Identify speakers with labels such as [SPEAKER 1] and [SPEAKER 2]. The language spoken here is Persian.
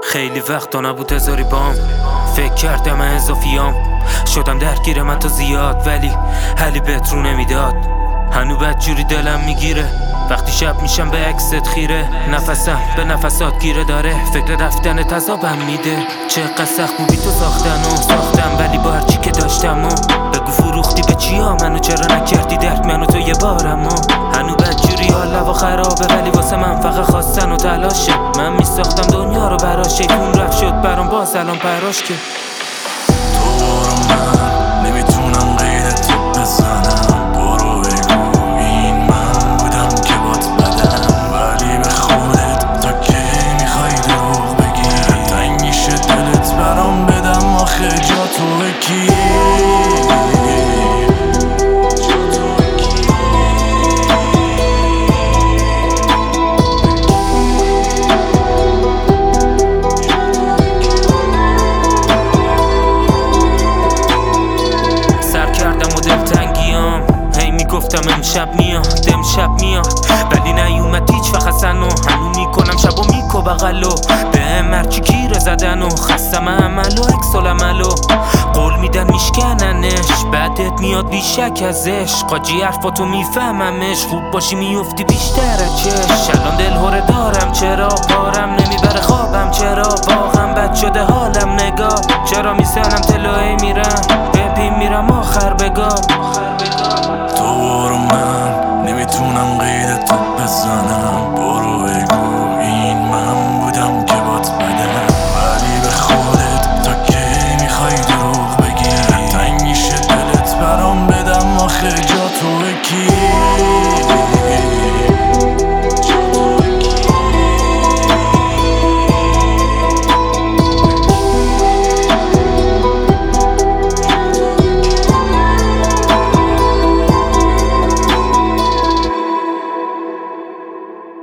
[SPEAKER 1] خیلی وقتا نبود هزاری بام، فکر کردم اضافیام، شدم درگیر من تا زیاد، ولی حلی بهت رو نمیداد. هنو بدجوری دلم میگیره وقتی شب میشم به عکست خیره، نفسم به نفسات گیره داره، فکر رفتن تذابم میده. چقدر سخت بود بی تو ساختم، ولی با هرچی که داشتم بگو فروختی به چیا منو، چرا نکردی درک منو تو یه بارم هنو بدجوری حالا و خرابه، ولی واسه من فقط خواستن و تلاشه. من میساختم دنیا رو براش، شیطون رفت شد برام باز الان پراش که
[SPEAKER 2] تو برو من نمیتونم غیرت بزنم، برو بگو این من بودم که بات بدم، ولی به خودت تا که میخوای دروغ بگی، تنگ میشه دلت برام بدم آخه جا تو کی.
[SPEAKER 1] گفتم امشب میاد ولی نیومد هیچ وقت اصلا، هنو میکنم شب و میکو بغلو به مرچی گیره زدن و خستم عمل و اکس العمل و قول میدن میشکننش، بعدت میاد بیشک ازش، قاجی حرفاتو میفهممش، خوب باشی میفتی بیشتر چش. الان دل هوره دارم چرا بارم نمیبره خوابم، چرا واقعا بد شده حالم، نگاه چرا میسنم تلوی میرم ببین میرم آخر بگاه.
[SPEAKER 2] تو برو من نمیتونم غیرت بزنم، برو بگو این من بودم که بات بدم، ولی به خودت تا که میخوای دروغ بگی، تنگ میشه دلت برام بدم آخه جا تو کی.